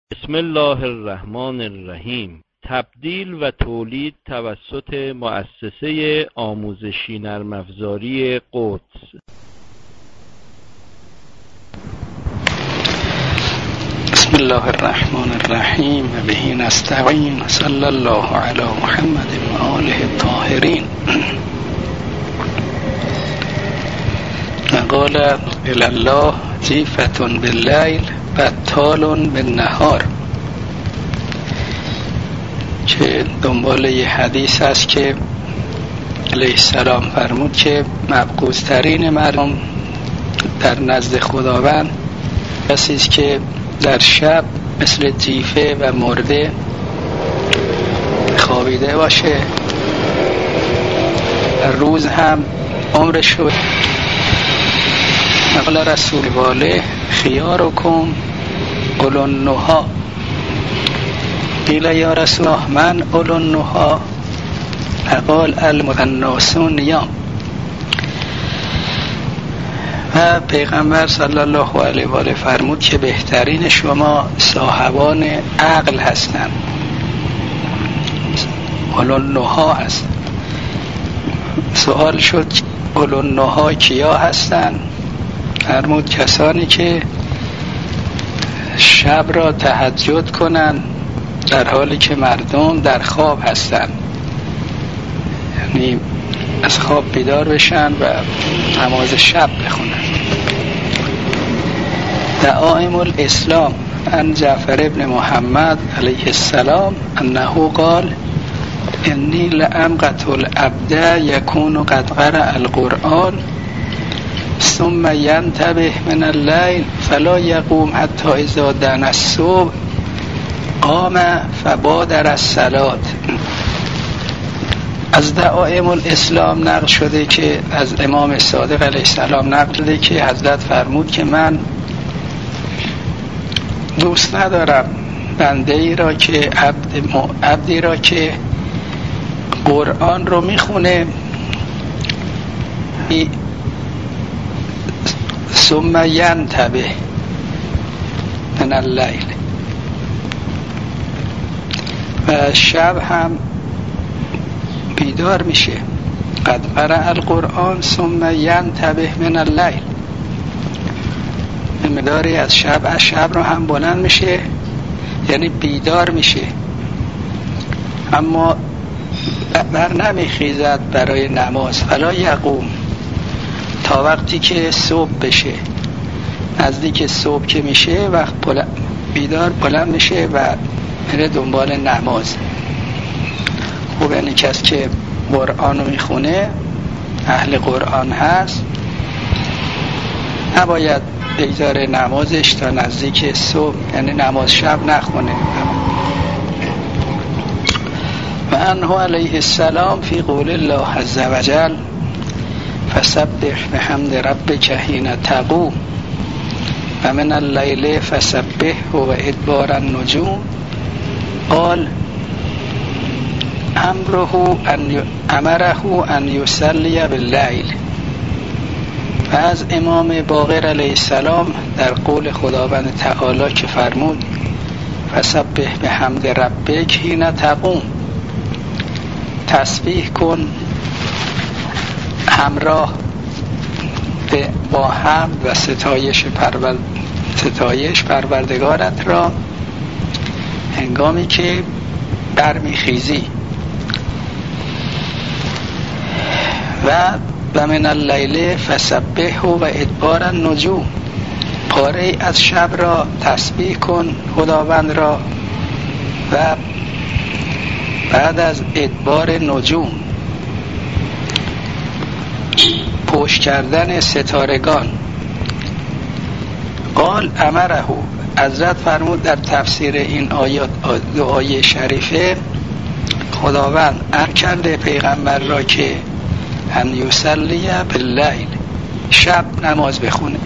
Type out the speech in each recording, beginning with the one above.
بسم الله الرحمن الرحیم. تبدیل و تولید توسط مؤسسه آموزشی نرم افزاری قدس. بسم الله الرحمن الرحیم و به نستعین. صلی الله علی محمد و آله الطاهرین. قال الی الله جیفة باللیل بطال بالنهار، که دنبال یه حدیث است که علیه السلام فرمود که مبغوض ترین مردم در نزد خداوند کسی است که در شب مثل جیفه و مرده خوابیده باشه، در روز هم عمرش رو. قال رسول واله خیارکم اولو النهی. قیل یا رسول الله من اولو النهی؟ فقال المتناسون نیام. و پیغمبر صلی الله علیه و آله فرمود که بهترین شما صاحبان عقل هستند، اولو النهی هست. سوال شد اولو النهی کیا هستند؟ فرمود کسانی که شب را تهجد کنند در حالی که مردم در خواب هستند، یعنی از خواب بیدار بشن و نماز شب بخونن. دعائم الاسلام عن جعفر ابن محمد علیه السلام انه قال انی لامقت العبد یکون قد قرأ القرآن ثم ینتبه من اللیل فلا یقوم حتی اذا دنا الصبح قام فبادر الصلاة. از دعائم الاسلام نقل شده که از امام صادق علیه السلام نقل شده که حضرت فرمود که من دوست ندارم بنده‌ای را که عبدی را که قرآن رو میخونه ثم ینتبه من اللیل، و شب هم بیدار میشه. قد قرأ القرآن ثم ینتبه من اللیل، مقداری از شب رو هم بلند میشه، یعنی بیدار میشه، اما بر نمیخیزد برای نماز. فلا یقوم، تا وقتی که صبح بشه. نزدیک صبح که میشه وقت بیدار بلند میشه و میره دنبال نماز. خوب، یعنی کسی که قرآن رو میخونه اهل قرآن هست نباید بگذاره نمازش تا نزدیک صبح، یعنی نماز شب نخونه. و عنه علیه السلام فی قول الله عز وجل فسبح بحمد ربک حین تقوم و من اللیل فسبحه و ادبار النجوم. قال امره ان یصلی باللیل. و از امام باقر علیه السلام در قول خداوند تعالی که فرمود فسبح بحمد ربک حین تقوم، تسبیح کن همراه با حمد و ستایش پروردگارت را هنگامی که برمیخیزی. و من اللیل فسبحه و ادبار النجوم، پاره از شب را تسبیح کن خداوند را و بعد از ادبار نجوم، پشت کردن ستارگان. قال امره، حضرت فرمود در تفسیر این آیات دعای شریفه خداوند امر کرده پیغمبر را که ان یصلی باللیل، شب نماز بخونه.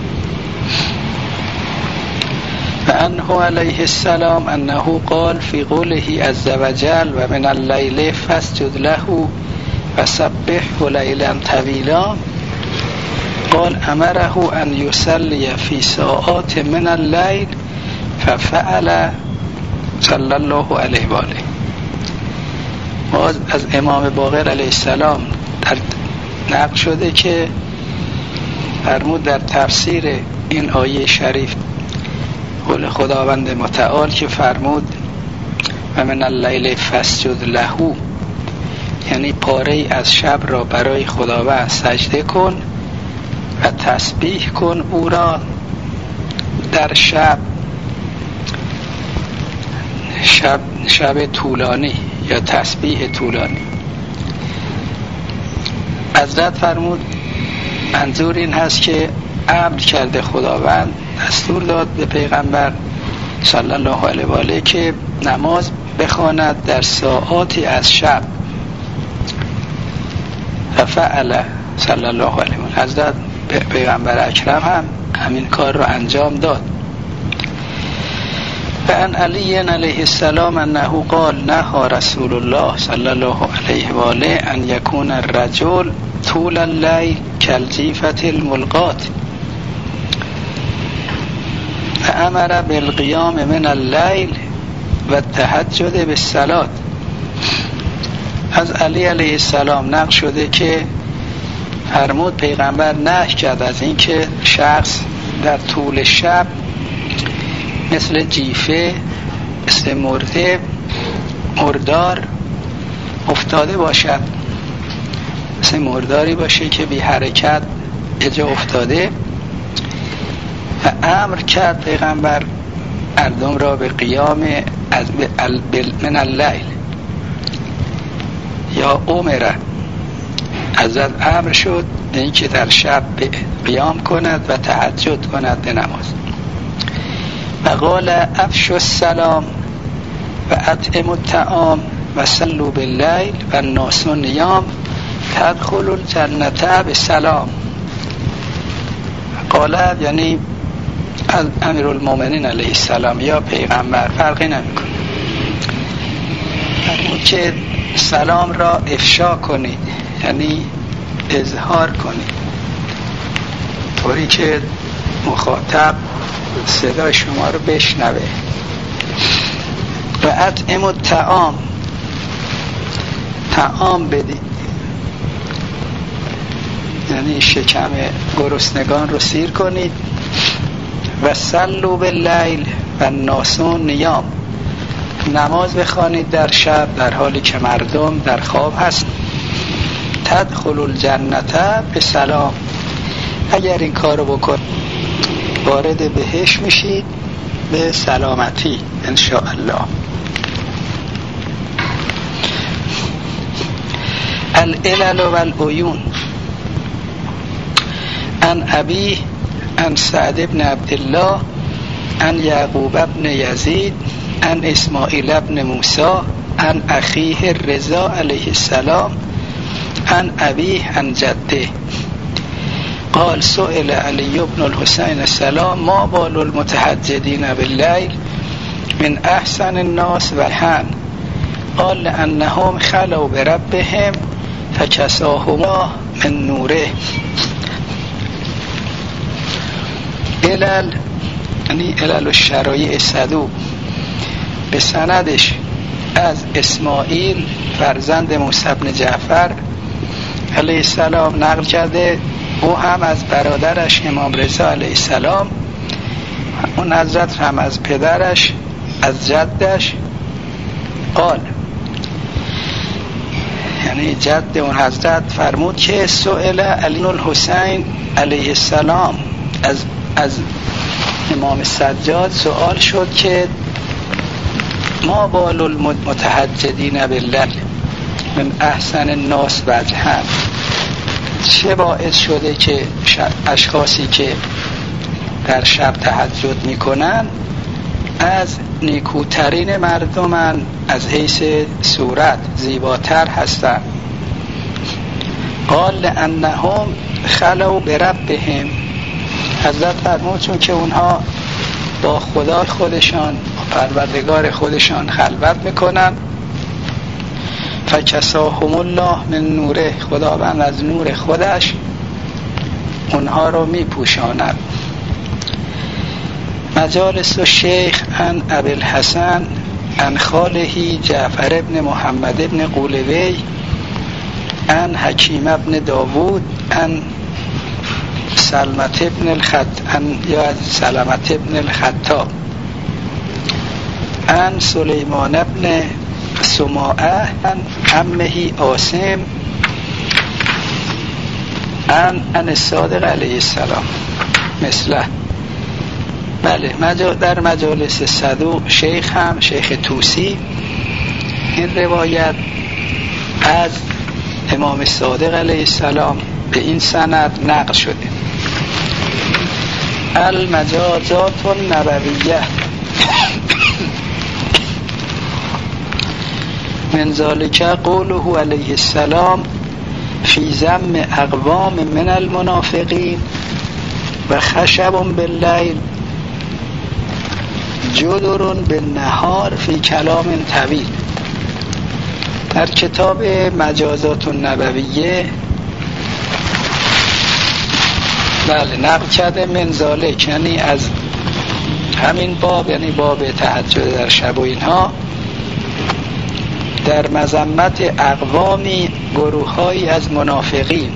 و عنه علیه السلام انه قال فی قوله عز وجل و من اللیل فاسجد له و سبحه لیلا طویلا. قال امره ان یصلی فی ساعات من اللیل ففعل صلی الله علیه و آله. باز از امام باقر علیه السلام در نقل شده که فرمود در تفسیر این آیه شریف قول خداوند متعال که فرمود و من اللیل فاسجد له، یعنی پاره از شب را برای خداوند سجده کن و تسبیح کن او را در شب طولانی یا تسبیح طولانی. حضرت فرمود منظور این هست که امر کرده خداوند، دستور داد به پیغمبر صلی الله علیه و آله که نماز بخواند در ساعاتی از شب. و فعل صلی الله علیه و آله، حضرت پیغمبر اکرم هم همین کار رو انجام داد. و ان علی علیه السلام انه قال نهى رسول الله صلی الله علیه و آله ان یکون الرجل طول اللیل کالجیفة الملقات و امر بالقیام من اللیل و التهجد بالصلاة. از علی علیه السلام نقل شده که فرمود پیغمبر نهی کرد از این که شخص در طول شب مثل جیفه، مثل مردار افتاده باشد، مثل مرداری باشه که بی حرکت اجا افتاده، و امر کرد پیغمبر مردم را به قیام من اللیل یا امره. حضرت امر شد این که در شب قیام کند و تهجد کند به نماز. و قال افشوا السلام و اطعموا الطعام و صلوا باللیل و الناس نیام تدخلوا الجنة بسلام. قال یعنی از امیرالمومنین علیه السلام یا پیغمبر فرقی نمیکنه، فرمود که سلام را افشا کنید، یعنی اظهار کنید طوری که مخاطب صدای شما رو بشنوه. و اطعموا الطعام، طعام بدید، یعنی شکم گرسنگان رو سیر کنید. و صلوا باللیل و الناس نیام، نماز بخوانید در شب در حالی که مردم در خواب هست. تدخلوا الجنة بسلام، اگر این کارو بکن وارد بهشت میشید به سلامتی ان شاء الله. العلل والعیون. عن ابی عن سعد بن عبدالله عن یعقوب بن یزید عن اسماعیل بن موسی عن اخیه الرضا علیه السلام عن ابیه عن جده قال سئل علی بن الحسین السلام ما بال المتهجدین باللیل من احسن الناس وجها قال لانهم خلوا بربهم فکساهم الله من نوره. علل یعنی علل الشرایع صدوق، به سندش از اسماعیل فرزند موسی بن جعفر علیه السلام نقل کرده، او هم از برادرش امام رضا علیه السلام، اون حضرت هم از پدرش از جدش قال، یعنی جد اون حضرت فرمود که سئل علی الحسین علیه السلام، از امام سجاد سوال شد که ما بال المتهجدین باللیل من احسن الناس وجها، چه باعث شده که اشخاصی که در شب تهجد میکنن از نیکوترین مردمن، از حیث صورت زیباتر هستن؟ قال لانهم خلوا بربهم، حضرت فرمود چون که اونها با خدا خودشان، پروردگار خودشان خلوت میکنن. فکساهم الله من نوره، خداوند از نور خودش اونها رو میپوشاند. مجالس الشیخ عن ابی الحسن عن خاله جعفر ابن محمد ابن قولوی عن حکیم ابن داوود عن سلمت ابن الخطاب عن سلیمان ابن سماعه عن عمه عاصم عن الصادق علیه السلام مثله. بله، در مجالس صدوق شیخ هم شیخ طوسی این روایت از امام صادق علیه السلام به این سند نقل شده. المجازات النبویه من ذلک قوله علیه السلام فی ذم اقوام من المنافقین و خشب باللیل جدر بالنهار فی کلام طویل. در کتاب مجازات النبویه بله نقل کرده من ذالک، یعنی از همین باب، یعنی باب تهجد در شب و اینها، در مذمت اقوامی، گروه‌هایی از منافقین،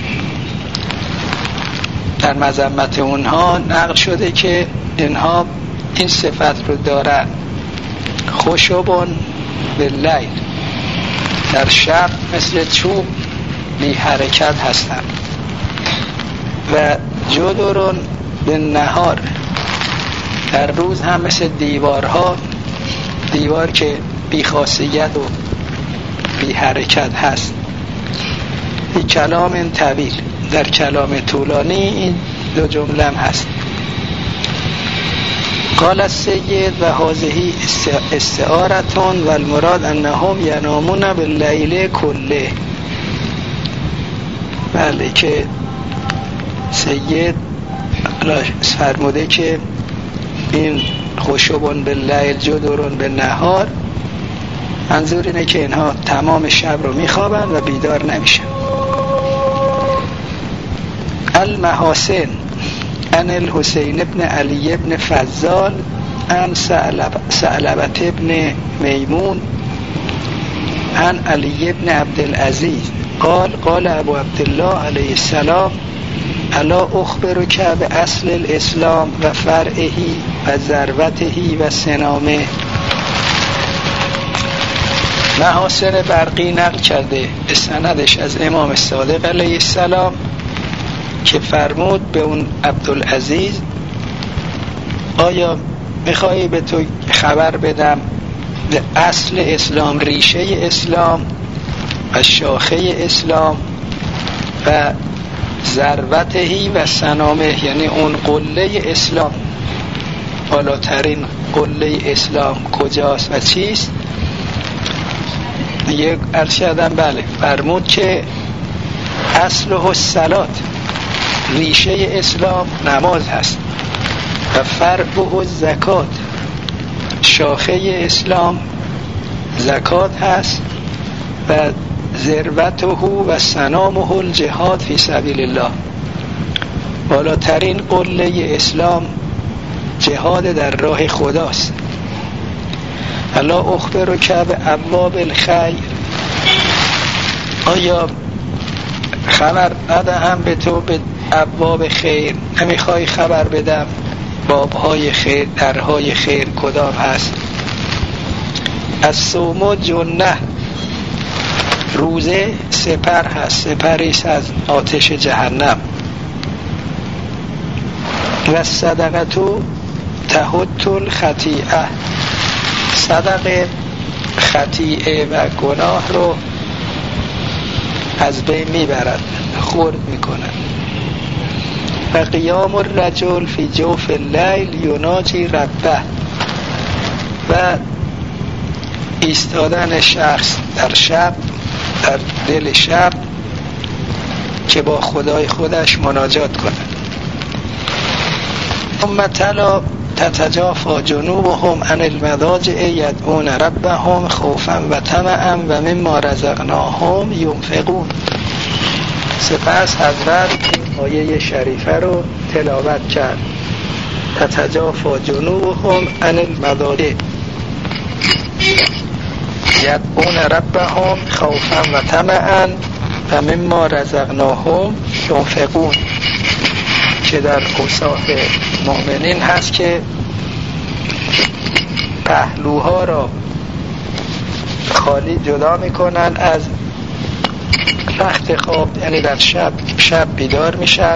در مذمت اونها نقل شده که اینها این صفت رو دارن، خشبون باللیل، در شب مثل چوب بی حرکت هستن، و جدرون بالنهار، در روز هم مثل دیوارها، دیوار که بی خاصیت و بی حرکت هست. بی کلام طویل، در کلام طولانی این دو جمله هم هست. قال السید و هذه استعارتون و المراد انهم ینامون باللیل کله. بله، که سید فرموده که این خشبون باللیل جدرون بالنهار، منظور اینه که اینها تمام شب رو میخوابن و بیدار نمیشن. المحاسن عن الحسین ابن علی ابن فضال عن ثعلبة ابن میمون عن علی ابن عبدالعزیز قال قال ابو عبدالله علیه السلام الا اخبرک باصل الاسلام و فرعه و ذروته و سنامه. محاسن برقی نقل کرده به سندش از امام صادق علیه السلام که فرمود به اون عبدالعزیز آیا میخوایی به تو خبر بدم به اصل اسلام، ریشه اسلام و شاخه اسلام و ذروتهی و سنامه، یعنی اون قله اسلام، بالاترین قله اسلام کجاست و چیست؟ یک ارشدم بله، فرمود که اصله الصلات، ریشه اسلام نماز هست، و فرعه زکات، شاخه اسلام زکات هست، و ذروته و سنامه الجهاد فی سبیل الله، بالاترین قله اسلام جهاد در راه خداست. الا اخبرک بابواب الخیر، آیا خبر ندهم به تو به ابواب خیر؟ نمیخوای خبر بدم بابهای خیر، درهای خیر کدام هست؟ الصوم جنه، روزه سپر هست، سپریست از آتش جهنم. و صدقه تهت الخطیئه، صدقه خطیئه و گناه رو از بین میبرد، خرد میکند. و قیام الرجل فی جوف اللیل یناجی ربه، و ایستادن شخص در شب، در دل شب که با خدای خودش مناجات کند. ثم تلا تتجافى جنوبهم عن المضاجع يدعون ربهم خوفا و طمعا و مما رزقناهم ينفقون. سپس حضرت آیه شریفه رو تلاوت کرد تتجافى جنوبهم عن المضاجع یدعون ربهم خوفا و طمعا و مما رزقناهم ينفقون، که در اوصاف مؤمنین هست که پهلوها را خالی جدا میکنن از رخت خواب، یعنی در شب بیدار میشن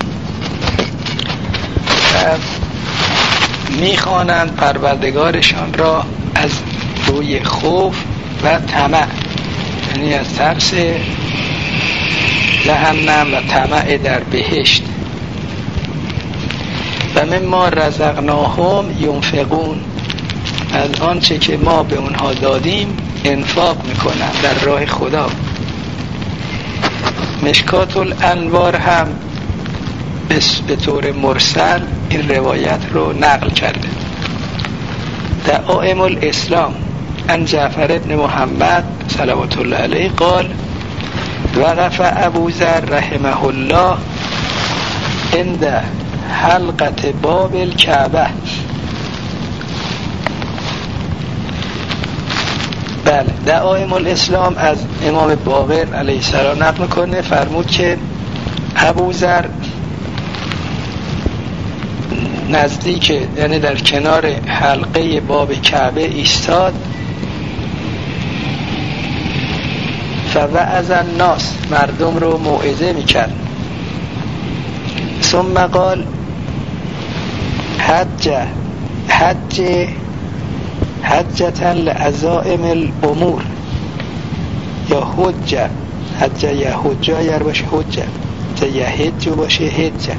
و میخوانند پروردگارشان را از روی خوف و طمع، یعنی از ترس جهنم و طمع در بهشت. و مما رزقناهم ينفقون، از آنچه که ما به اونها دادیم انفاق میکنن در راه خدا. مشکات الانوار هم به طور مرسل این روایت رو نقل کرده. دعائم الاسلام عن جعفر بن محمد صلوات الله علیه قال وقف ابو ذر رحمه الله عند حلقة باب الكعبه. بله، دعائم الاسلام از امام باقر علیه السلام نقل میکنه، فرمود که ابو ذر نزدیک، یعنی در کنار حلقه باب کعبه ایستاد، فوعظ الناس، مردم رو موعظه میکرد. ثم قال حجة لعزائم الامور، یا حجه یا حجه اگر باشه حجه، یا حج باشه حجه.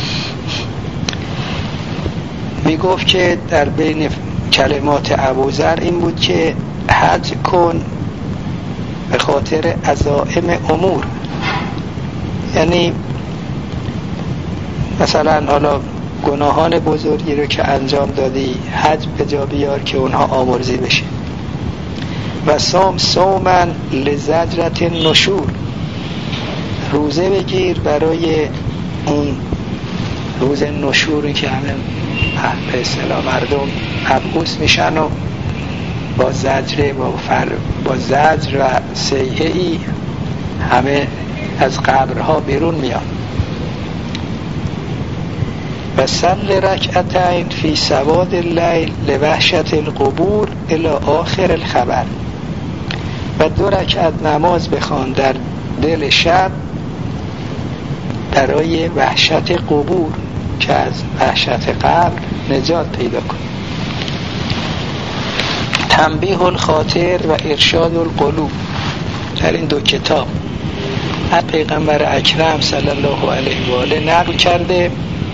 میگفت که در بین کلمات ابوذر این بود که حج کن به خاطر عزائم امور، یعنی مثلا حالا گناهان بزرگی رو که انجام دادی حج به جا بیار که اونها آمرزی بشه. و صوما لزجرة النشور، روزه بگیر برای اون روز نشوری که همه به اصطلاح مردم مبعوث میشن و با زجر و صیحه‌ای همه از قبرها بیرون میان. و صل رکعتین فی سواد اللیل لوحشة القبور الی آخر الخبر، و 2 رکعت نماز بخوان در دل شب برای وحشت قبور، که از وحشت قبر نجات پیدا کن. تنبیه الخاطر و ارشاد القلوب، در این 2 کتاب از پیغمبر اکرم صلی الله علیه و آله نقل کرده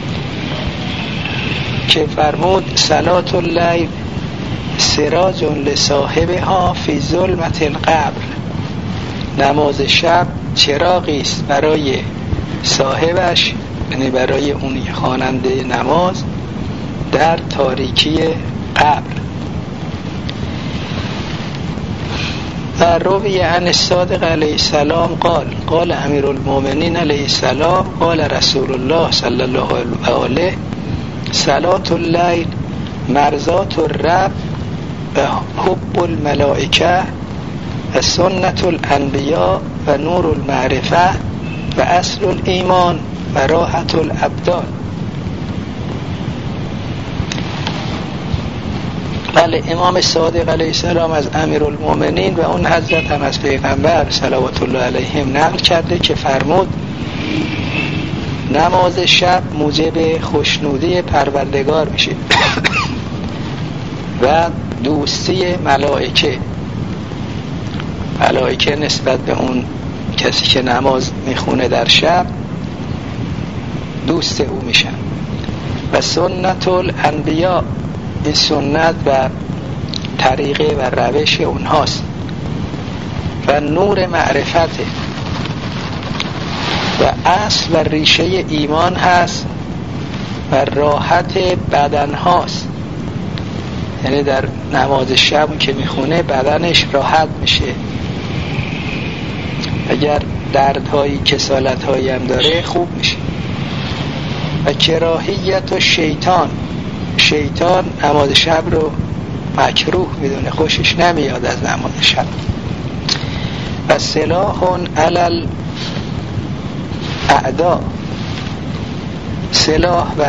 که فرمود صلاة اللیل سراج لصاحبها فی ظلمة القبر، نماز شب چراغی است برای صاحبش، یعنی برای اون خواننده نماز در تاریکی قبر. و روی عن الصادق علیه السلام قال امیر المؤمنین علیه السلام قال رسول الله صلی الله علیه و آله صلاة اللیل مرضات الرب و حب الملائکه و سنت الانبیاء و نور المعرفه و اصل الایمان و راحت الابدان. بله، امام صادق علیه السلام از امیرالمؤمنین و اون حضرت هم از پیغمبر صلوات الله علیهم نقل کرده که فرمود نماز شب موجب خوشنودی پروردگار میشه و دوستی ملائکه نسبت به اون کسی که نماز میخونه در شب دوست او میشن. و سنت الانبیاء، این سنت و طریقه و روش اونهاست. و نور معرفته، و اصل و ریشه ایمان هست و راحت بدن هاست، یعنی در نماز شب که میخونه بدنش راحت میشه، اگر دردهایی کسالتهایی هم داره خوب میشه. و کراهیت و شیطان نماز شب رو مکروه میدونه، خوشش نمیاد از نماز شب. و سلاح علی الاعداء، سلاح و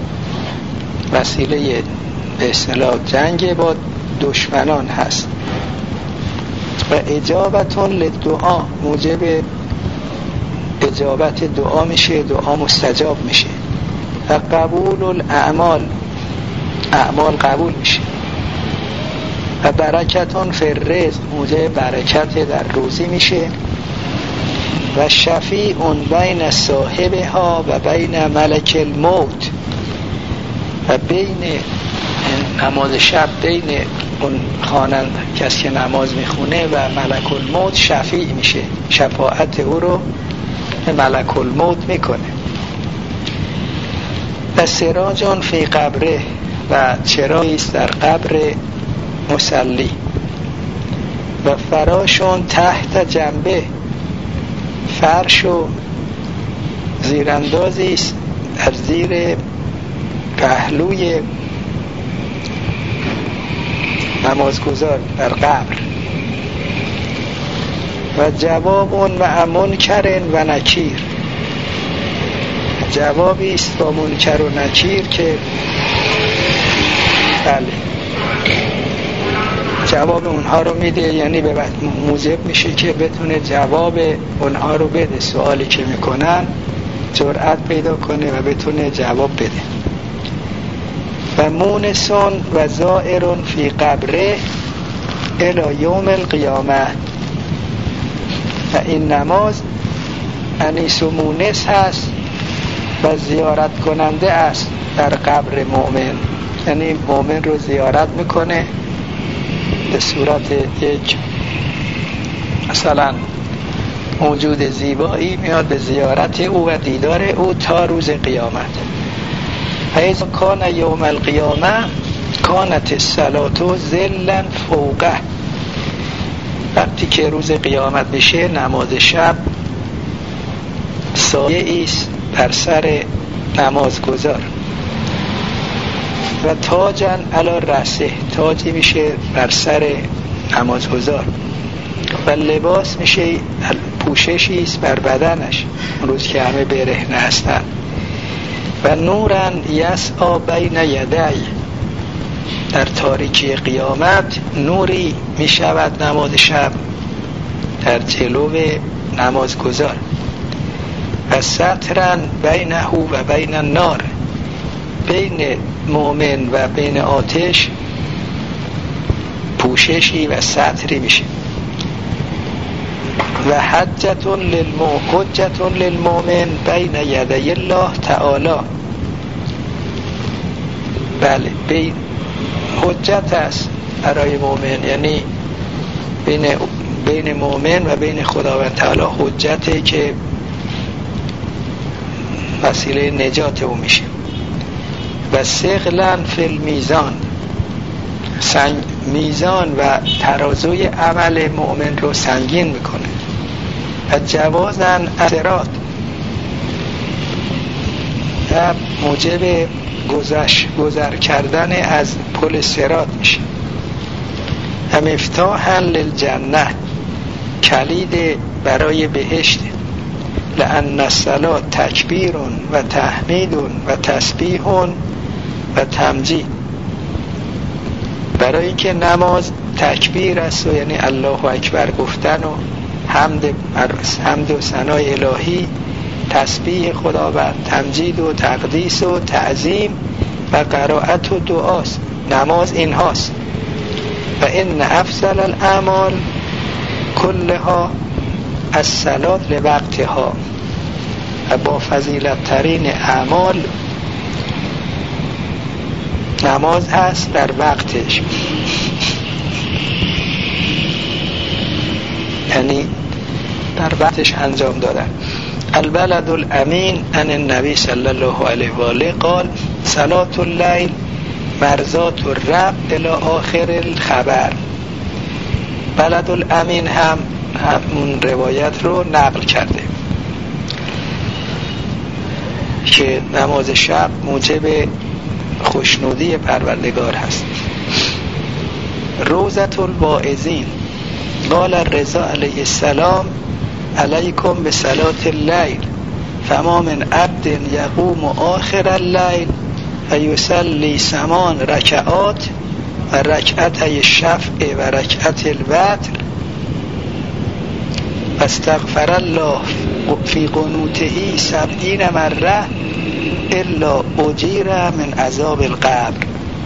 وسیله به اصطلاح جنگ با دشمنان هست. و اجابتون للدعا، موجب اجابت دعا میشه، دعا مستجاب میشه. و قبول الاعمال، اعمال قبول میشه. و برکتون فی الرزق، موجب برکت در روزی میشه. و شفیع بین صاحبها و بین ملک الموت، و بین نماز شب بین اون خواننده کسی که نماز میخونه و ملک الموت شفیع میشه، شفاعت او رو به ملک الموت میکنه. و سراجان فی قبره، و چراغی است در قبر مصلی. و فراشون تحت جنبه، فرش و زیراندازی است در زیر پهلوی نمازگزار در قبر. و جواب و منکر و نکیر، جوابی است با منکر و نکیر که بله جواب اونها رو میده، یعنی به موجب میشه که بتونه جواب اونها رو بده، سوالی که میکنن جرأت پیدا کنه و بتونه جواب بده. و مونسون و زائرون فی قبره الی یوم القیامه، و این نماز انیس و مونس هست و زیارت کننده است در قبر مؤمن، یعنی مؤمن رو زیارت میکنه به صورت یک مثلا موجود زیبایی، میاد به زیارت او و دیدار او تا روز قیامت. حیث کان یوم القیامه کانت الصلاة ظلا فوقه، وقتی که روز قیامت بشه نماز شب سایه است بر سر نمازگزار. و تاجن علی رأسه، تاجی میشه بر سر نمازگزار. و لباس میشه پوششی است بر بدنش اون روز که همه برهنه هستن. و نورن یسعی بین یدی، در تاریکی قیامت نوری میشود نماز شب در جلو نمازگزار. و سترن بینه و بین النار، بین مؤمن و بین آتش پوششی و ستری میشه. و حجت للمؤمن بین یدی الله تعالی، بله بین حجت است برای مؤمن، یعنی بین مؤمن و بین خداوند تعالی حجته که وسیله نجات او میشه. و ثقلا فی المیزان، میزان و ترازوی عمل مؤمن رو سنگین میکنه. و جوازن صراط، و موجب گذر کردن از پل صراط میشه. و مفتاحا للجنه، کلید برای بهشت. لأن الصلاة تکبیر و تحمید و تسبیح و تمجید، برای اینکه نماز تکبیر است و یعنی الله اکبر گفتن و حمد و ثنای الهی، تسبیح خداوند، تمجید و تقدیس و تعظیم و قرائت و دعاست. نماز این هاست. و ان افضل الاعمال کلها الصلاة لوقتها، و با فضیلت ترین اعمال نماز هست در وقتش، یعنی در وقتش انجام دادن. البلد الامین عن النبی صلی الله علیه و آله قال صلاة اللیل مرضات الرب الی آخر الخبر. بلد الامین همون روایت رو نقل کرده. که نماز شب موجب خوشنودی پروردگار هست. روزة الواعظین. قال الرضا علیه السلام علیکم بصلاة اللیل فما من عبد یقوم آخر اللیل فیصلی 8 رکعات و رکعتي الشفع و رکعت الوتر واستغفر الله فی قنوته 70 مرة الا اجیر من عذاب القبر.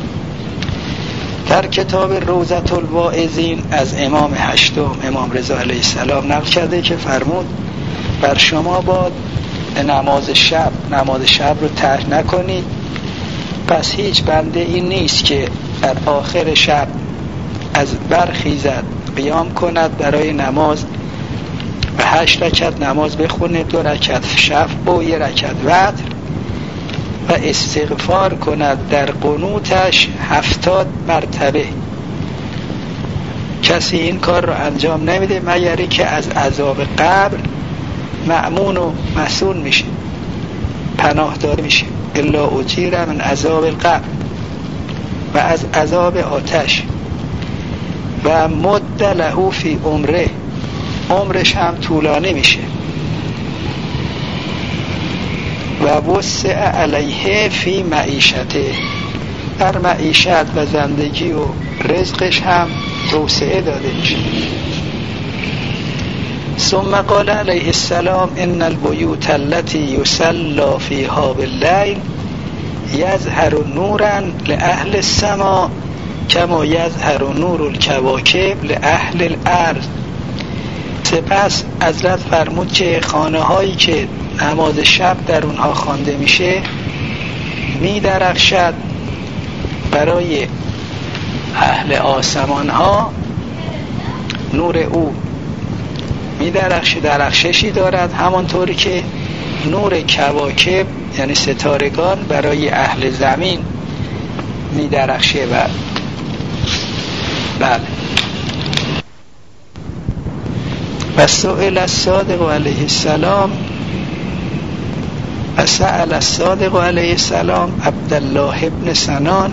در کتاب روزة الواعظین از امام هشتم امام رضا علیه السلام نقل کرده که فرمود بر شما باد نماز شب رو ترک نکنید، پس هیچ بنده این نیست که در آخر شب از برخیزد قیام کند برای نماز و 8 رکعت نماز بخونه، 2 رکعت شفع و 1 رکعت وتر و استغفار کند در قنوتش 70 مرتبه. کسی این کار رو انجام نمیده مگر که از عذاب قبر مأمون و مسئول میشه، پناه دار میشه. الا اجیر من عذاب القبر، و از عذاب آتش. و مد له فی عمره، عمرش هم طولانی میشه. و وسع علیه فی معیشته، در معیشت و زندگی و رزقش هم توسعه داده میشه. ثم قال علیه السلام ان البیوت التي یصلی فیها باللیل یظهر نورا لأهل السماء کما یظهر نور الکواکب لأهل الارض. سپس حضرت فرمود که خانه هایی که نماز شب در اونها خوانده میشه می درخشد برای اهل آسمان ها، نور او می درخششی دارد، همانطوری که نور کواکب یعنی ستارگان برای اهل زمین می درخشه. بله. و سئل الصادق علیه السلام و سأل الصادق علیه السلام عبدالله ابن سنان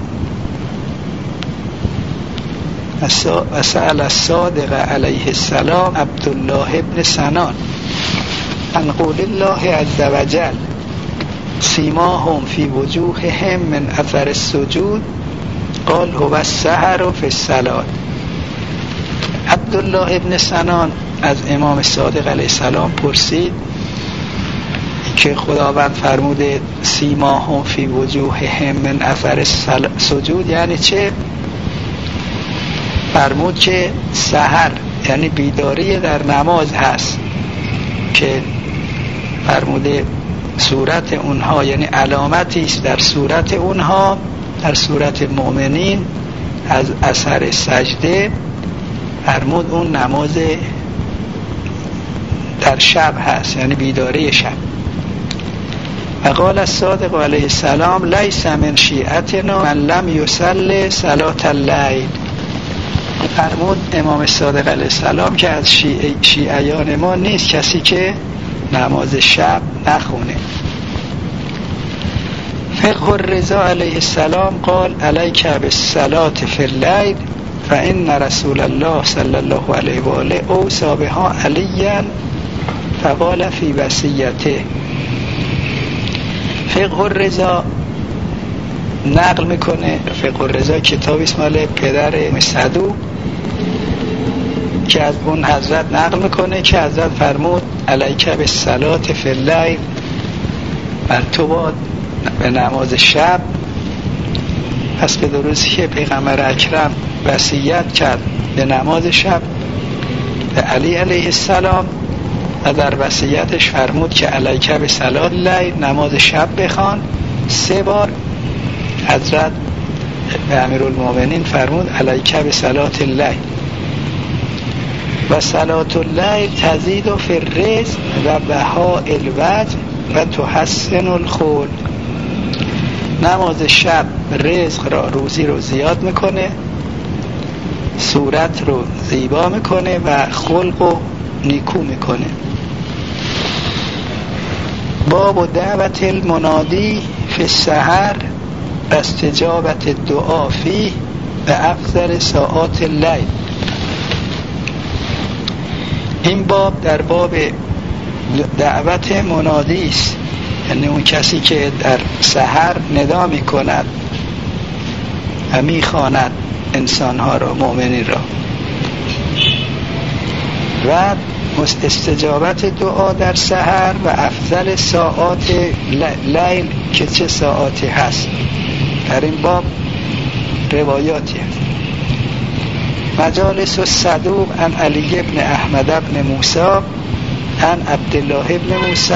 و سأل الصادق علیه السلام عبدالله ابن سنان عن قول الله عز وجل سیماهم فی وجوههم من اثر السجود قال هو السحر فی الصلاة. عبدالله ابن سنان از امام صادق علیه السلام پرسید که خداوند فرموده سیماهم فی وجوههم من اثر السجود یعنی چه؟ فرمود که سحر یعنی بیداری در نماز هست، که فرموده صورت اونها یعنی علامتی است در صورت اونها، در صورت مؤمنین از اثر سجده. فرمود اون نماز در شب هست یعنی بیداری شب. و قال الصادق علیه السلام لیس من شیعتنا من لم یصلی صلاة اللیل. فرمود امام صادق علیه السلام که از شیعیان ما نیست کسی که نماز شب نخونه. فقه الرضا علیه السلام قال علیک بالصلاة فی اللیل فإن رسول الله صلی الله علیه و آله اوصی بها علیا فقال فی وصیته. فقه الرضا نقل میکنه، فقه الرضا کتابی است مال پدر صدوق که از اون حضرت نقل میکنه که حضرت فرمود علیک بالصلاة فی اللیل، بر تو باد به نماز شب. پس به درستی که پیغمبر اکرم وصیت کرد به نماز شب به علی علیه السلام و در وصیتش فرمود که علیک بصلاة اللیل، نماز شب بخوان 3 بار. حضرت به امیرالمومنین فرمود علیک بصلاة اللیل. و صلاة اللیل تزید فی الرزق و بهاء الوجه و تحسن الخلق. نماز شب رزق را، روزی رو زیاد میکنه، صورت رو زیبا میکنه و خلق رو نیکو میکنه. باب دعوت المنادی فی السحر و استجابت الدعا فیه و افضل ساعات اللیل. این باب در باب دعوت منادی است، یعنی اون کسی که در سحر ندا می کند و می خواند انسانها را، مؤمنین را، و استجابت دعا در سحر و افضل ساعات لیل که چه ساعاتی هست. در این باب روایاتی هست. مجالس الصدوق عن علی بن احمد بن موسی عن عبدالله بن موسی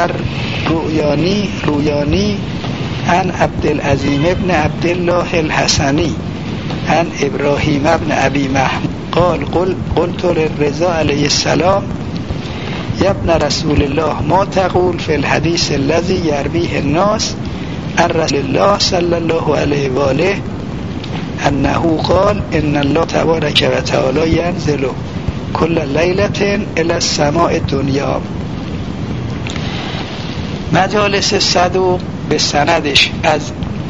رویانی عن عبدالعظیم بن عبدالله الحسنی عن ابراهیم بن ابی محمود قال قلت للرضا علیه السلام یا ابن رسول الله ما تقول فی الحدیث الذی یرویه الناس عن رسول الله صلی الله علیه و آله انه قال ان الله تبارک و تعالی ینزل کل لیلة الی السماء الدنیا. مجالس صدوق به سندش از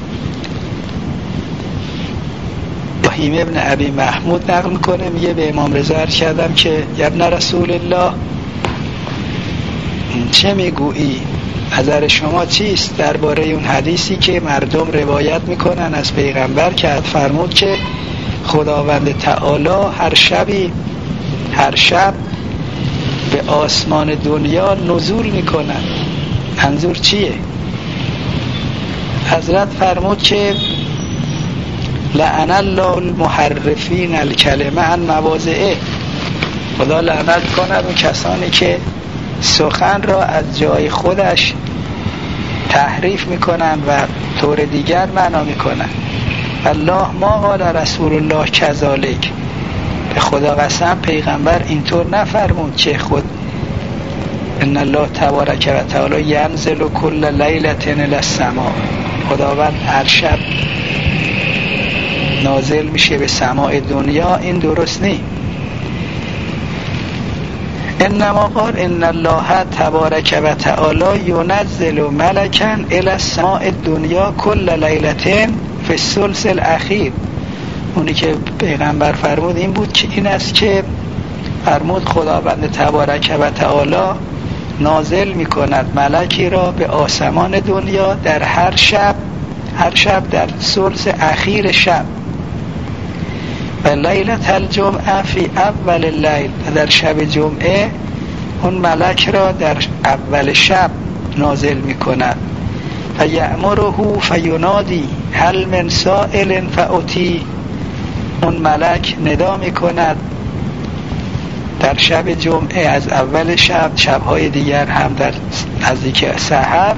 ابراهیم ابن ابی محمود نقل میکنه، میگه به امام رضا عرض کردم که یا ابن رسول الله چه میگویی؟ نظر شما چیست درباره اون حدیثی که مردم روایت میکنن از پیغمبر که فرمود که خداوند تعالی هر شب به آسمان دنیا نزول میکنن. منظور چیه؟ حضرت فرمود که لعن الله المحرفین الکلمه عن مواضعه، خدا لعنت کند اون کسانی که سخن را از جای خودش تحریف میکنن و طور دیگر معنا میکنن. الله ما قال رسول الله کذالک، به خدا قسم پیغمبر اینطور نفرمود که خود ان الله تبارک و تعالی ینزل کل لیلة الی السماء، خداوند هر شب نازل میشه به سماع دنیا. این درست نیست. انما قال ان الله تبارک و تعالی ینزل ملکا الی السماء الدنیا کل لیلة فی الثلث الاخیر. اونی که پیغمبر فرمود این بود که این است که فرمود خداوند تبارک و تعالی نازل میکند ملکی را به آسمان دنیا در هر شب در ثلث اخیر شب. و لیلة الجمعه فی اول اللیل، در شب جمعه اون ملک را در اول شب نازل میکند. و یأمره فینادی هل من سائل فاعطی، اون ملک ندا میکند در شب جمعه از اول شب، شبهای دیگر هم در نزدیک سحر،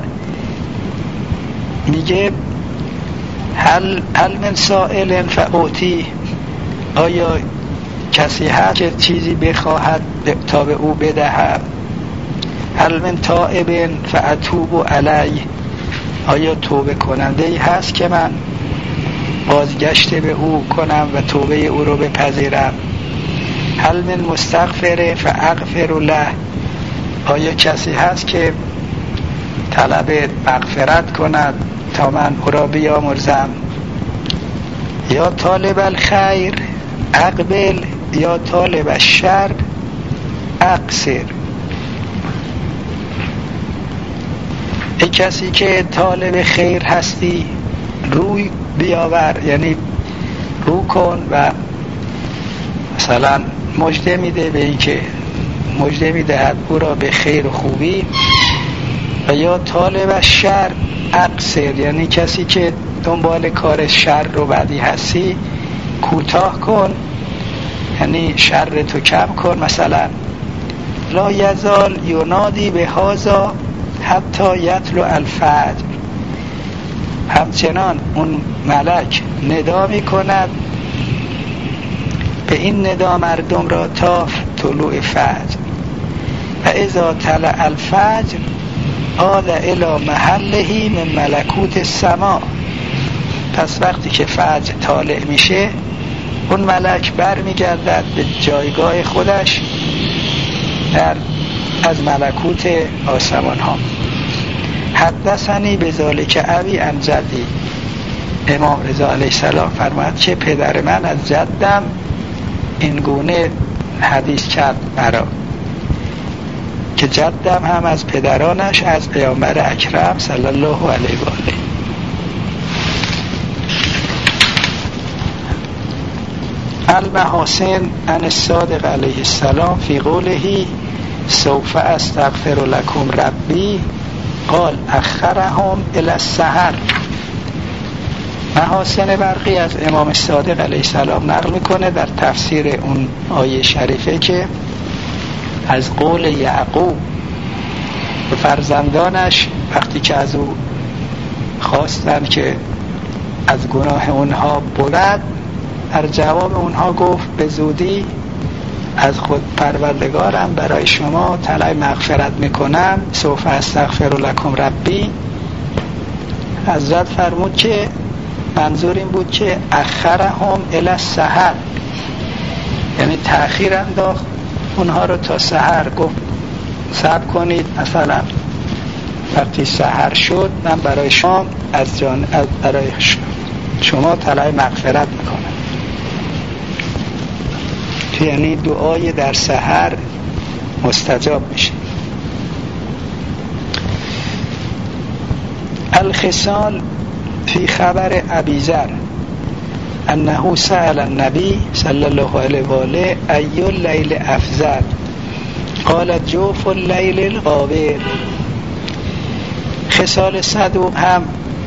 میگه هل من سائل فاعطی، آیا کسی هست که چیزی بخواهد تا به او بدهم؟ هل من تائب فاتوب علیه، آیا توبه کننده ای هست که من بازگشت به او کنم و توبه او رو بپذیرم؟ هل من مستغفر فاغفر له، آیا کسی هست که طلب مغفرت کند تا من او را بیامرزم؟ یا طالب الخیر اقبل یا طالب الشر اقصر، ای کسی که طالب خیر هستی روی بیاور، یعنی رو کن و مثلا مژده میده به این که مژده میدهد او را به خیر و خوبی. و یا طالب الشر اقصر، یعنی کسی که دنبال کار شر رو بدی هستی کوتاه کن، یعنی شر تو کم کن. مثلا لا یزال ینادی به هذا حتی یطلع الفجر، همچنان اون ملک ندا می کند به این ندا مردم را تا طلوع فجر. و اذا طلع الفجر عاد الی محله من ملکوت السماء، پس وقتی که فجر طالع میشه اون ملک بر میگردد به جایگاه خودش از ملکوت آسمان ها. حدثنی بذالک ابی عن جدی. امام رضا علیه السلام فرمود که پدر من از جدم این گونه حدیث کرد مرا، که جدم هم از پدرانش از پیامبر اکرم صلی الله علیه و آله. المحاسن عن الصادق علیه السلام فی قوله سوف استغفر لکم ربی قال اخرهم الی السحر. محاسن برقی از امام صادق علیه السلام نقل میکنه در تفسیر اون آیه شریفه که از قول یعقوب به فرزندانش وقتی که از او خواستن که از گناه اونها برد، در جواب اونها گفت به زودی از خود پروردگارم برای شما طلب مغفرت میکنم، سوف استغفر لکم ربی. حضرت فرمود که منظور این بود که اخرهم الی السحر، یعنی تأخیر انداخت اونها رو تا سحر. گفت صبر کنید، مثلا وقتی سحر شد من برای شما برای شما طلب مغفرت میکنم. یعنی دعای در سحر مستجاب میشه. الخصال فی خبر ابی ذر انه سأل النبی صلی الله علیه و آله ای اللیل افضل قال جوف اللیل الغابر. خصال صدوق هم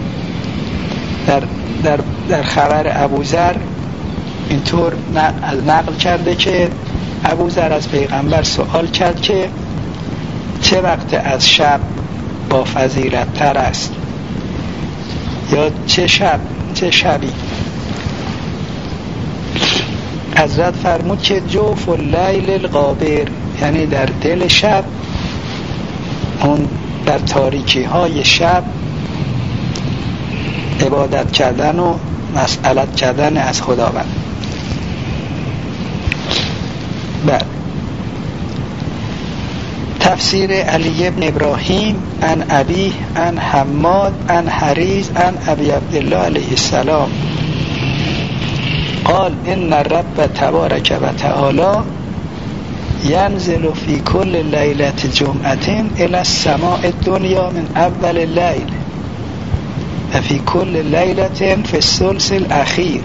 در خبر ابو ذر اینطور نقل کرده که ابو ذر از پیغمبر سوال کرد که چه وقت از شب با فضیلت تر است، یا چه شبی. حضرت فرمود که جوف اللیل الغابر، یعنی در دل شب، اون در تاریکی های شب عبادت کردن و مسئلت کردن از خداوند. بعد تفسیر علی ابن ابراهیم عن ابی عن حماد عن حریز عن ابی عبدالله علیه السلام قال ان الرب تبارک و تعالی ینزل فی کل لیلت جمعه الى السماء الدنیا من اول اللیل و فی کل لیلت فی الثلث الاخیر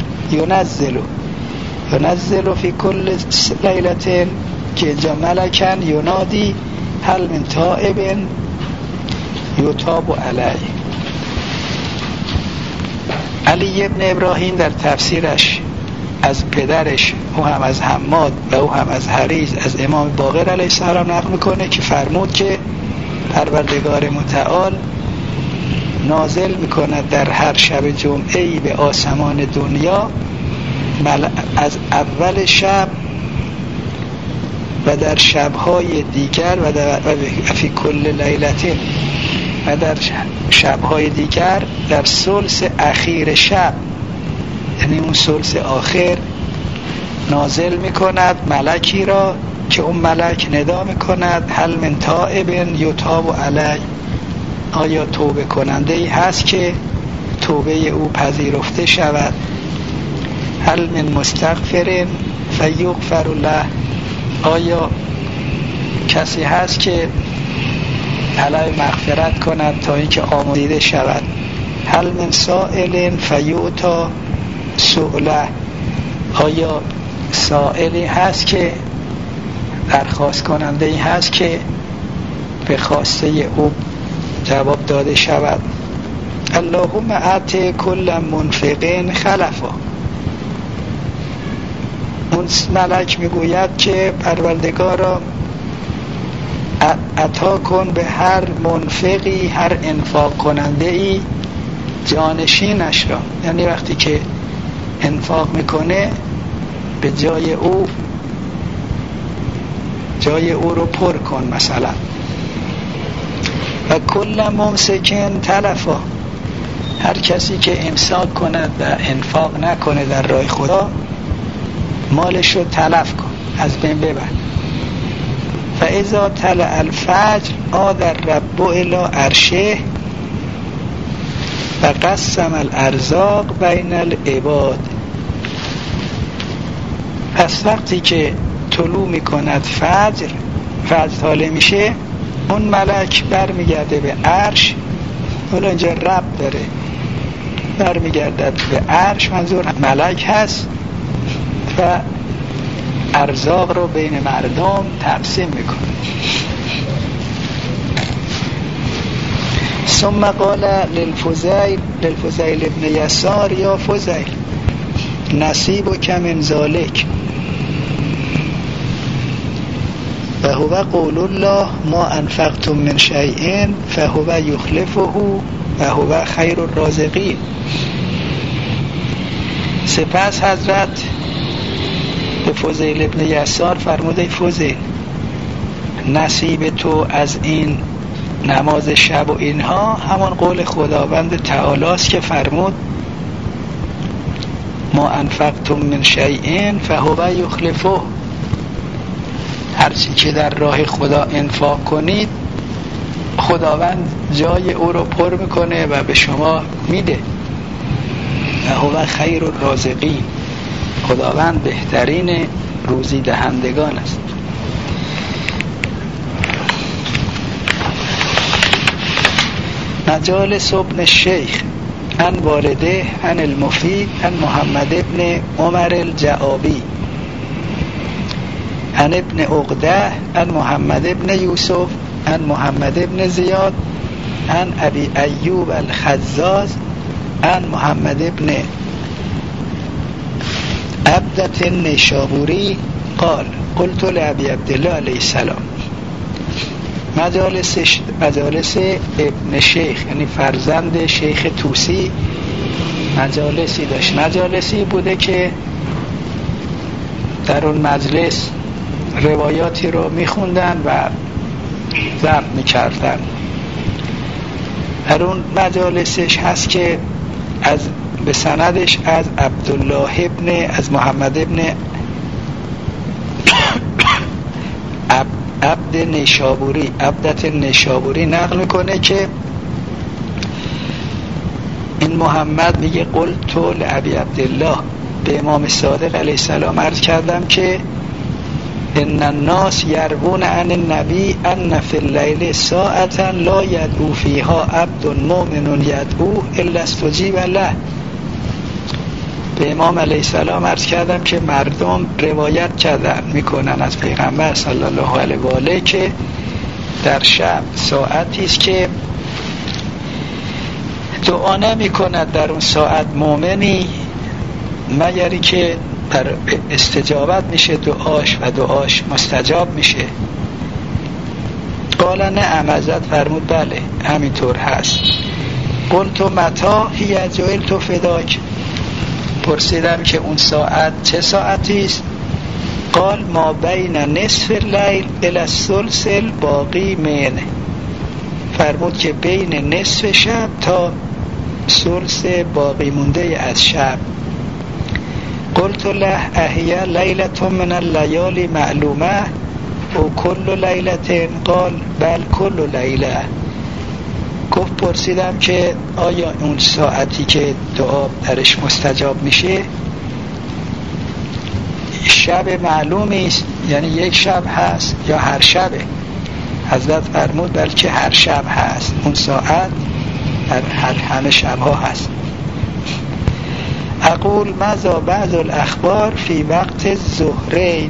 ینزل فی کل لیلت که جا ملکن ینادی هل من تائب یتاب علیه. علی ابن ابراهیم در تفسیرش از پدرش، او هم از حماد و او هم از حریز، از امام باقر علیه السلام نقل میکنه که فرمود که پروردگار متعال نازل میکند در هر شب جمعه‌ای به آسمان دنیا از اول شب و در شبهای دیگر و فی کل لیلتین و در شبهای دیگر در ثلث اخیر شب، یعنی اون ثلث آخر نازل میکند ملکی را که اون ملک ندا میکند هل من تائب یتاب علی، آیا توبه کننده ای هست که توبه او پذیرفته شود، هل من مستغفر فیغفر له، آیا کسی هست که طلب مغفرت کند تا اینکه آمرزیده شود، هل من سائل فیعطا سؤله، آیا سائلی هست که درخواست کننده ای هست که به خواسته او جواب داده شود. اللهم اعط کل منفق خلفا، اون ملک میگوید که پروردگارا عطا کن به هر منفقی، هر انفاق کننده ای جانشینش را، یعنی وقتی که انفاق میکنه به جای او رو پر کن مثلا. و کل ممسکن تلفا، هر کسی که امساک کند و انفاق نکنه در راه خدا مالش رو تلف کن، از بین ببر. فاذا طلع الفجر عاد الرب الی عرشه و قسم الارزاق بین العباد. پس وقتی که طلوع میکند فجر طالع میشه، اون ملک برمیگرده به عرش. حالا اینجا رب داره، برمیگردد به عرش، منظور ملک هست، و ارزاق رو بین مردم تقسیم میکنه. ثم قال للفضیل ابن یسار یا فضیل نصیبک من ذلک و هو قول الله ما انفقتم من شیء فهو یخلفه و هو خیر الرازقین. سپس حضرت به فضیل ابن یسار فرمود ای فضیل، نصیب تو از این نماز شب و اینها همان قول خداوند تعالی است که فرمود ما انفقتم من شیء فهو یخلفه. هرچی که در راه خدا انفاق کنید خداوند جای او رو پر میکنه و به شما میده. و هو خیر الرازقین، خداوند بهترین روزی دهندگان است. مجالس ابن الشیخ عن والده عن المفید عن محمد ابن عمر الجعابی عن ابن عقده عن محمد ابن یوسف عن محمد ابن زیاد عن ابی ایوب الخزاز عن محمد ابن عبدة النیشابوری قال قلت لابی عبدالله علیه السلام. مجالس ابن شیخ یعنی فرزند شیخ طوسی مجالسی داشت. مجالسی بوده که در اون مجلس روایاتی رو میخوندن و ضبط میکردن. در اون مجالسش هست که به سندش از عبدالله از محمد ابن عبدت نیشابوری نقل میکنه که این محمد میگه قلت لابی عبدالله، به امام صادق علیه السلام عرض کردم که ان الناس یروون عن النبی ان فی اللیل ساعتا لا یدعو فیها عبد مؤمن یدعو الا استجیب له. به امام علیه السلام عرض کردم که مردم روایت کردن میکنن از پیغمبر صلی الله علیه و آله که در شب ساعتی است که دعا نمی کند در اون ساعت مؤمنی مگری که در استجابت میشه دعاش و دعاش مستجاب میشه. قال نعم، حضرت فرمود بله همینطور هست. قلت متا هی جعلت فداک، پرسیدم که اون ساعت چه ساعتی است؟ قال ما بین نصف اللیل الی الثلث الباقی منه، فرمود که بین نصف شب تا ثلث باقی مونده از شب. قلت له احیا لیلة من اللیالی معلومه او کل لیلة؟ قال بل کل لیله. گفت پرسیدم که آیا اون ساعتی که دعا درش مستجاب میشه شب معلومی است، یعنی یک شب هست یا هر شبه؟ حضرت فرمود بلکه هر شب هست، اون ساعت در همه شبها هست. اقول ماذا بعض الاخبار فی وقت الظهرین.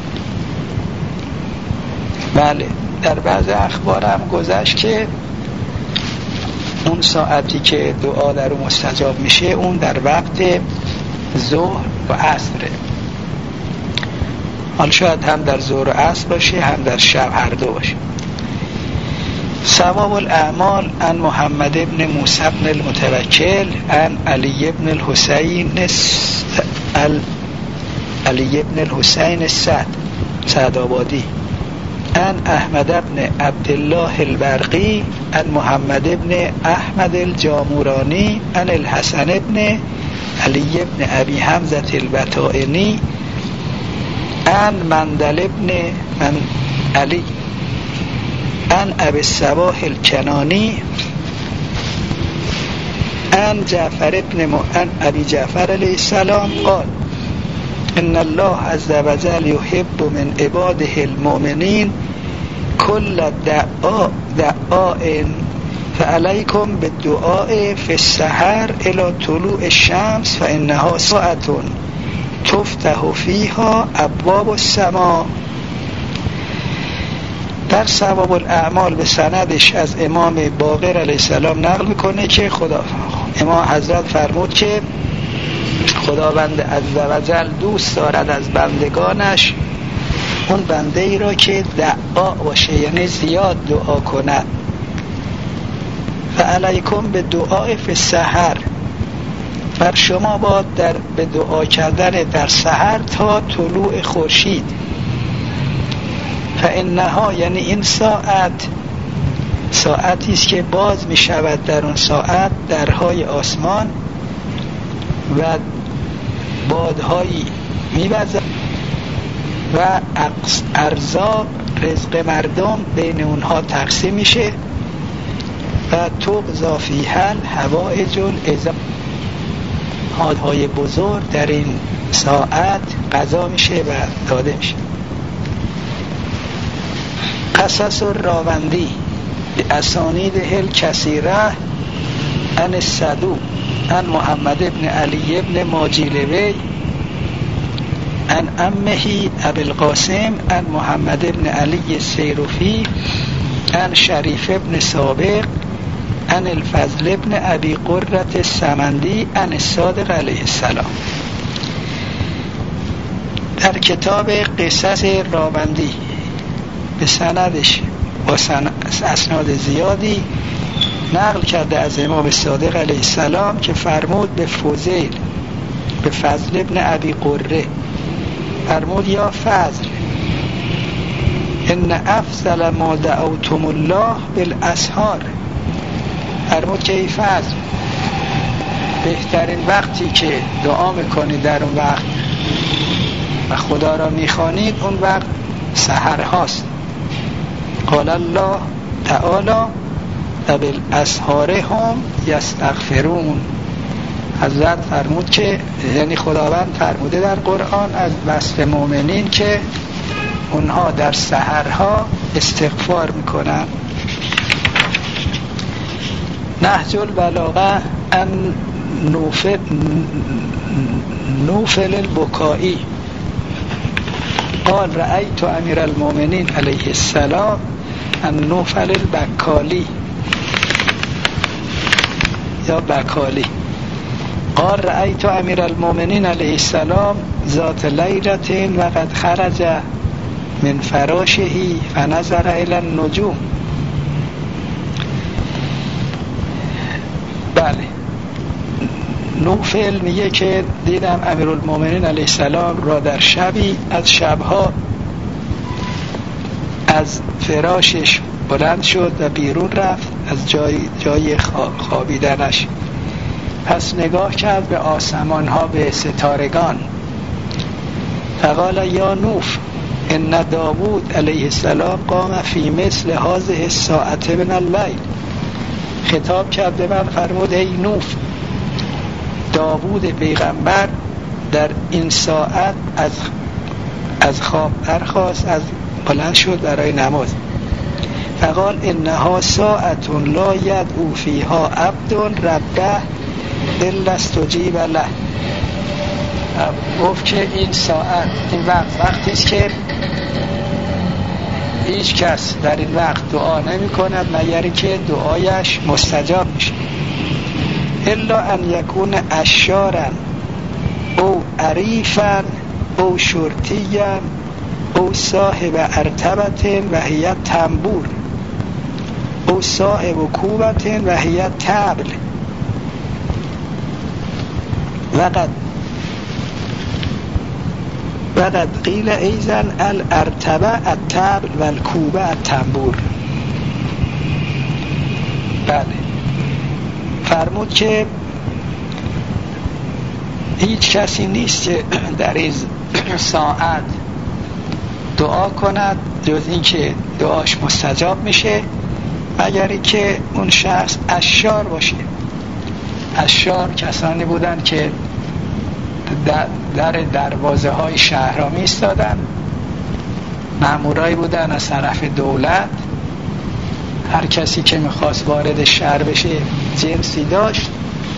بله در بعض اخبار هم گذشت که اون ساعتی که دعا در اون مستجاب میشه اون در وقت ظهر و عصره. حالا شاید هم در ظهر و عصر باشه هم در شب، هر دو باشه. ثواب الاعمال عن محمد ابن موسی ابن المتوکل عن علی ابن الحسین سعدآبادی عن احمد ابن عبدالله البرقی عن محمد ابن احمد الجامورانی عن الحسن ابن علی ابن ابی حمزة البطائنی عن مندل ابن علی عن ابی الصباح الکنانی عن ابی جعفر علیه السلام قال ان الله عز وجل يحب من عباده المؤمنین كل دعاء فعليكم بالدعاء في السحر الى طلوع الشمس فانها ساعة تفتح فيها ابواب السماء. در ثواب الاعمال به سندش از امام باقر علیه السلام نقل میکنه که امام حضرت فرمود که خداوند عزوجل دوست دارد از بندگانش اون بنده ای را که دعا باشه، یعنی زیاد دعا کند. فعلیکم به دعای فی السحر، بر شما باد به دعا کردن در سحر تا طلوع خورشید. فانها، یعنی این ساعتی است که باز می شود در اون ساعت درهای آسمان و بادهایی می وزد و ارزاق رزق مردم بین اونها تقسیم میشه و تقضا فیها الحوائج العظام، حاجت‌های بزرگ در این ساعت قضا میشه و داده میشه. قصص الراوندی باسانیده الکثیره عن الصدوق عن محمد ابن علی ابن ماجلوی عن عمه ابی القاسم عن محمد ابن علی السیرفی عن شریف ابن سابق عن الفضل ابن ابی قرة السمندی عن الصادق علیه السلام. در کتاب قصص راوندی به سندش با اسناد زیادی نقل کرده از امام صادق علیه السلام که فرمود به فضل ابن ابی قره، فرمود یا فضل ان افضل ما دعوتم الله بالاسحار، فرمود که ای فضل بهترین وقتی که دعا میکنید در اون وقت و خدا را میخوانید اون وقت سحر هاست. قال الله تعالی و بالاسحار هم یستغفرون، حضرت فرمود که، یعنی خداوند فرموده در قرآن از وصف مؤمنین که اونها در سحرها استغفار میکنن. نهج البلاغه ان نوفل البکائی قال رأیت امیر المؤمنین علیه السلام ان نوفل البکالی یا بکالی قال رأیت امیر المؤمنین علیه السلام ذات لیلة و قد خرج من فراشه فنظر الى النجوم. بله، نوفل میگه که دیدم امیرالمومنین علیه السلام را در شبی از شبها از فراشش بلند شد و بیرون رفت از جای خوابیدنش، پس نگاه کرد به آسمان ها، به ستارگان. فقال یا نوف ان داوود علیه السلام قام فی مثل هذه الساعة من اللیل، خطاب کرد به من، فرمود ای نوف، داوود پیغمبر در این ساعت از خواب برخاست، از بلند شد برای نماز. فقال انها ساعة لا یدعو فیها عبد ربه الا استجیب له، گفت که این ساعت، این وقتی است که هیچ کس در این وقت دعا نمی کند مگر که دعایش مستجاب میشه. الا ان یکون اشارا او عریفا او شرطیا او صاحب ارتبت و هی تنبور او صاحب کوبت و هی تبل وقد قیل ایزن الارتبه التبل و الکوبه التنبور. بله، فرمود که هیچ کسی نیست که در این ساعت دعا کند جز این که دعاش مستجاب میشه مگر که اون شخص اشار باشه. اشار کسانی بودند که در دروازه های شهرها می ایستادند، مامورایی بودند از طرف دولت. هر کسی که میخواست وارد شهر بشه جنسی داشت،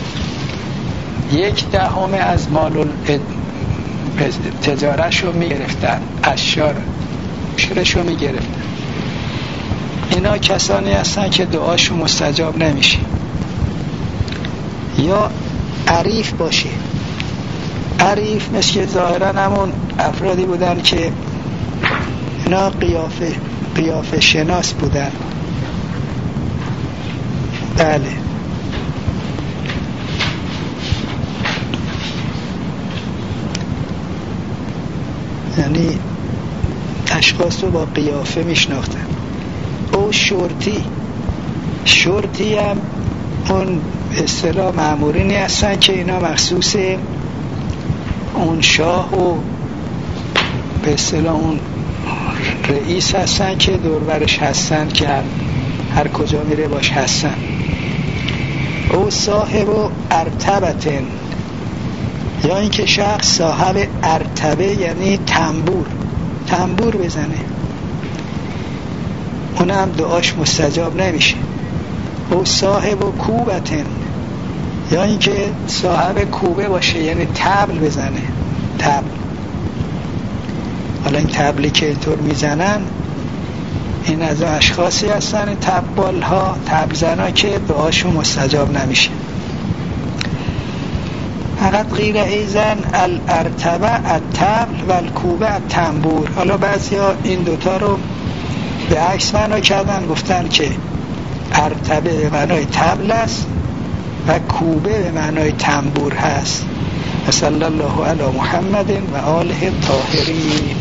1/10 از مال تجارتش رو میگرفتن، اشار شرش رو میگرفتن. اینا کسانی هستن که دعاشون مستجاب نمیشه. یا عریف باشه. عریف مثل که ظاهرا همون افرادی بودن که اینا قیافه شناس بودن. بله، یعنی اشخاص رو با قیافه میشناختن. او شرطی هم اون اصطلاح مامورینی هستن که اینا مخصوص اون شاه و به اصطلاح اون رئیس هستن که دوربرش هستن، که هر کجا میره باش هستن. او صاحب ارتبتن، یا اینکه شخص صاحب ارتبه یعنی تنبور بزنه، اونم دعاش مستجاب نمیشه. او صاحب کوبتن، یا اینکه صاحب کوبه باشه یعنی طبل بزنه. حالا این طبلی که اینطور میزنن این از اشخاصی هستن طبال ها، طبل زنا، که دعاشون مستجاب نمیشه. فقط غیر ایزن الارتبه الطبل و الکوبه التنبور. حالا بعضیا این دوتا رو به عکس معنا کردن، گفتن که ارتبه به معنای طبل است و کوبه به معنای تنبور هست. صلی الله علی محمد و آله الطاهرین.